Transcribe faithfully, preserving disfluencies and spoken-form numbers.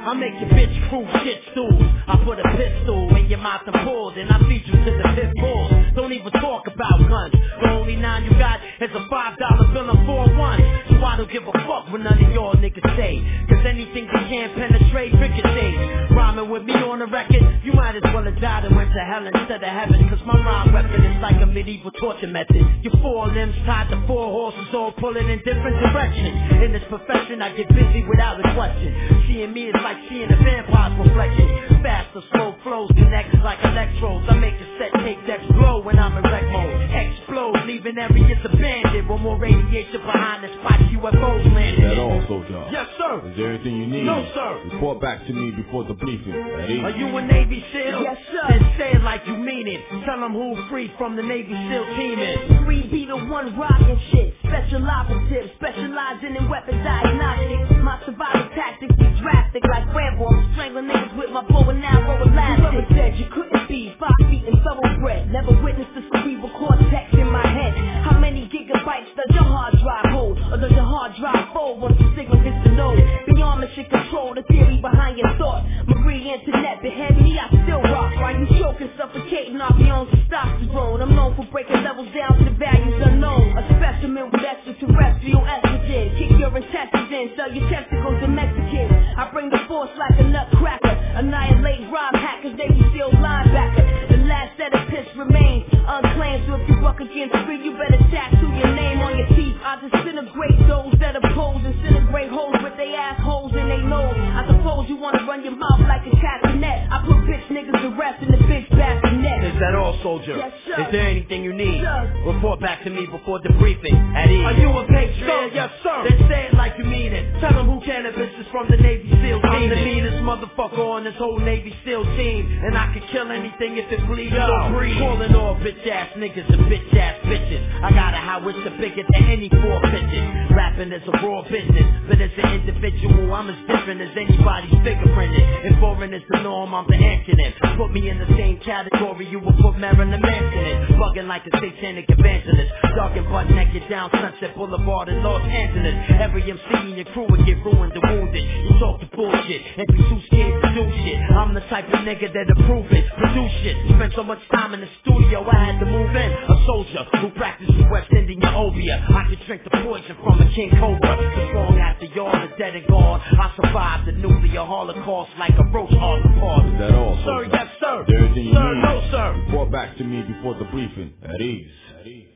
I make your bitch crew shit stools. I put a pistol in your mouth and pull, then I feed you to the fifth floor. Don't even talk about guns. The only nine you got is a five dollar bill and four one. So I don't give a fuck what none of y'all niggas say. Cause anything that can't penetrate, ricochet. Rhyming with me on the record, you might as well have died and went to hell instead of heaven. Cause my rhyme weapon is like a medieval torture method. Your four limbs tied to four horses, all pulling in different directions. In this profession, I get busy without a question. Seeing me is like seeing a vampire's reflection. Fast or slow flows connect like electrodes. I make a set take decks blow when I'm in wreck mode. Explode, leaving areas abandoned with more radiation behind the spot U F Os landed. That all, soldier? Yes, sir. Is there anything you need? No, sir. Report back to me before the briefing. Are you a Navy SEAL? Yes, sir. Then say it like you mean it. Tell them who free from the Navy SEAL team is. Three be the one rockin' shit. Special operatives, specializing in weapon diagnostics. My survival tactics be drastic like Rambo. I'm strangling niggas with my bow and arrow elastic. Whoever said you couldn't be five feet and thoroughbred. Never witnessed the cerebral cortex in my head. How many gigabytes does your hard drive hold? Or does your hard drive fold once the signal hits the node? Beyond mission control, the theory behind your thought. Marie Antoinette behead me, I still rock. While you choking, suffocating off your own testosterone. I'm known for breaking levels down to the values unknown. A specimen with extraterrestrial estrogen. Kick your intestines in, sell your testicles to Mexicans. I bring the force like a nutcracker. Annihilate rhyme hackers, they be still linebacker. The last set of piss remains unclaimed. So if you buck against free, you better tattoo your name on your teeth. I disintegrate those that oppose. Incinerate holes with they assholes in they nose. I suppose you wanna run your mouth like a castanet. I put bitch niggas to rest in the bitch bassinet. Is that all, soldier? Yes, sir. Is there anything you need? Sir. Report back to me before the briefing at ease. Are you a patriot? Yes, sir. Then say it like you mean it. Tell them who cannabis is from the Navy SEAL team. I'm the meanest motherfucker on this whole Navy SEAL team. And I can kill anything if it bleeds or breathe. Calling all bitch ass niggas and bitch ass bitches. I got a howitzer bigger than any four pitches. Rapping is a raw business, but as an individual, I'm as different as anybody's fingerprinted. If foreign is the norm, I'm the antonym. Put me in the same category you would put Marilyn Manson in. Bugging like a satanic evangelist. Dogging butt naked down Sunset Boulevard in Los Angeles. Every M C in your crew would get ruined and wounded. You talk the bullshit and be too scared to do shit. I'm the type of nigga that'll prove it, produce shit. Spent so much time in the studio, I had to move in. A soldier who practices West Indian obeah. I could drink the poison from a king cobra. Cause long after y'all are dead and gone, I survived the nuclear holocaust like a roach holocaust. Is that all, Sir, soldier? yes, sir. Is there anything you Sir, need? no, sir. Report back to me before the briefing. At ease. At ease.